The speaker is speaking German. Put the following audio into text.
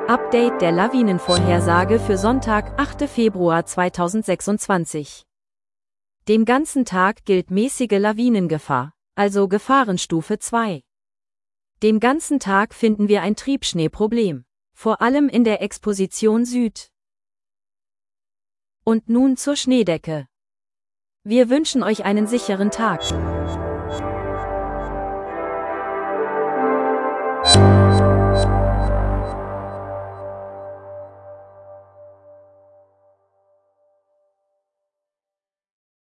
Update der Lawinenvorhersage für Sonntag, 8. Februar 2026. Dem ganzen Tag gilt mäßige Lawinengefahr, also Gefahrenstufe 2. Dem ganzen Tag finden wir ein Triebschneeproblem, vor allem in der Exposition Süd. Und nun zur Schneedecke. Wir wünschen euch einen sicheren Tag.